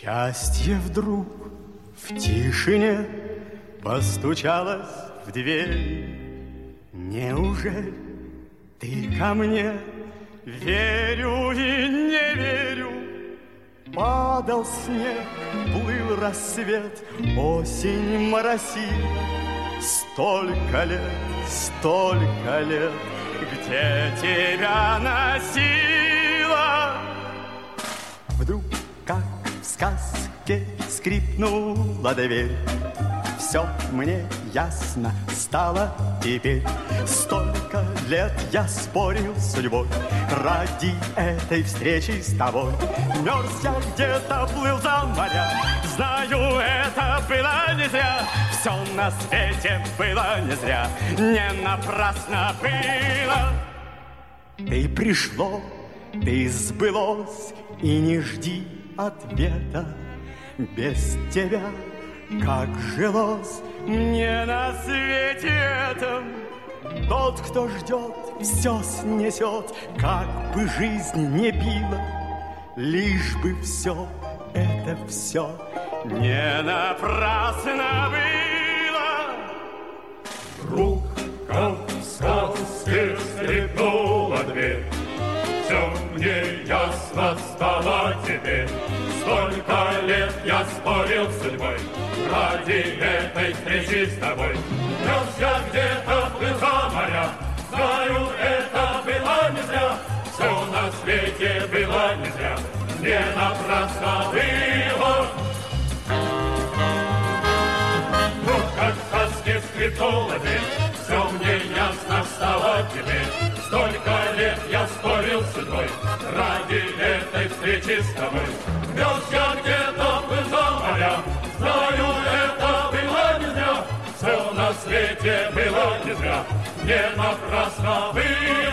Счастье вдруг в тишине постучалось в дверь. Неужели ты ко мне? Верю и не верю. Падал снег, плыл рассвет, осень моросила. Столько лет, где тебя носила? Вдруг, как в сказке, скрипнула дверь. Все мне ясно стало теперь. Столько лет я спорил с судьбой ради этой встречи с тобой. Мерз я где-то, плыл за моря. Знаю, это было не зря. Все на свете было не зря. Не напрасно было. Ты пришло, ты сбылось, и не жди ответа. Без тебя как жилось мне на свете этом. Тот, кто ждет, все снесет, как бы жизнь не била, лишь бы все это все не напрасно было. Вдруг, как в сказке, скрипнула дверь. Все мне ясно стало теперь. Столько лет я спорил с судьбой ради этой встречи с тобой. Мерз я где-то, плыл за моря. Знаю, это было не зря. Все на свете было не зря. Не напрасно было. Вдруг, как в сказке, скрипнула дверь. Все мне ясно стало теперь. Столько лет я спорил с судьбой ради этой встречи с тобой. Мерз я где-то, плыл за моря. Знаю, это было не зря. Все на свете было не зря. Не напрасно было.